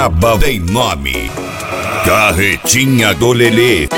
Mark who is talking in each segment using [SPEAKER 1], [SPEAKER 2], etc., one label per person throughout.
[SPEAKER 1] braba tem nome. Carretinha do Lelê.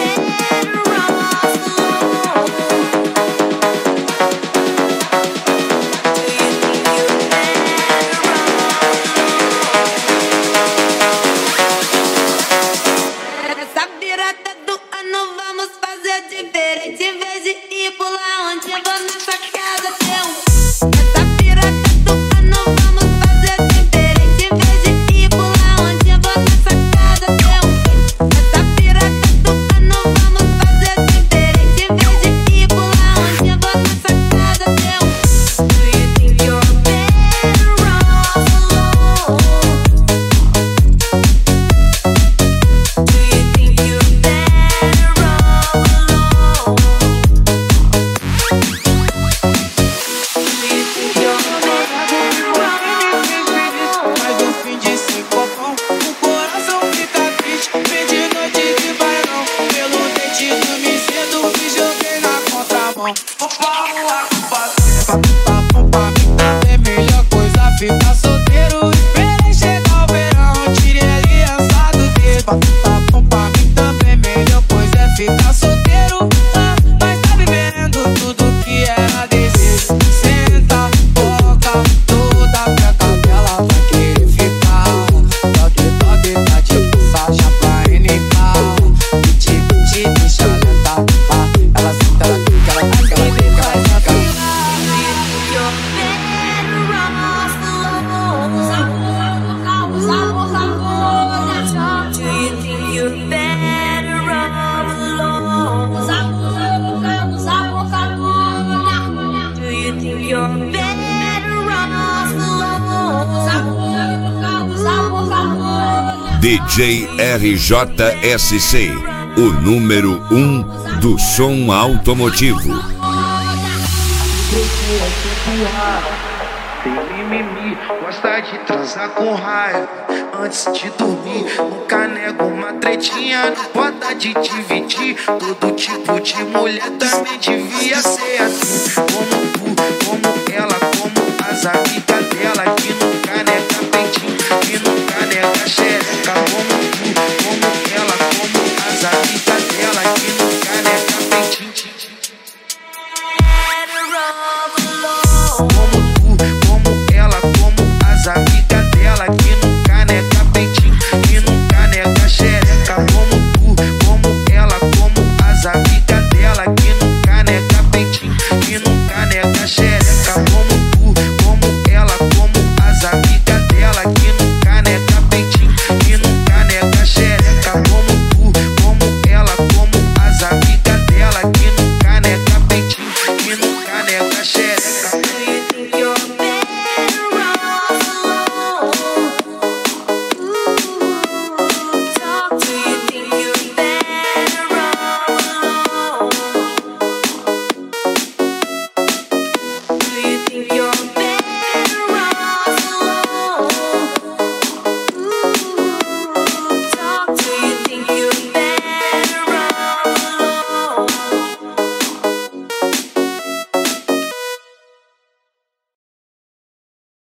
[SPEAKER 1] DJ RJSC, o número 1 do som automotivo.
[SPEAKER 2] Tem mimimi, gosta de transar com raiva antes de dormir. Nunca nego uma tretinha, não pode de dividir. Todo tipo de mulher também devia ser assim. Como tu, como ela, como as amigas dela.